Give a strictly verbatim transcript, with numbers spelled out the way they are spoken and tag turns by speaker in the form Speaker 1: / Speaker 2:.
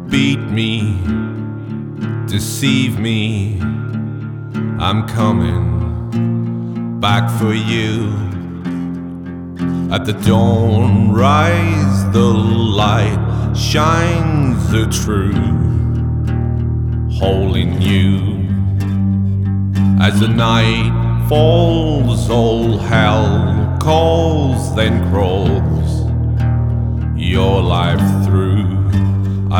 Speaker 1: beat me, deceive me. I'm coming back for you. At the dawn rise, the light shines the true hole in you. As the night falls, all hell calls, then crawls your life through.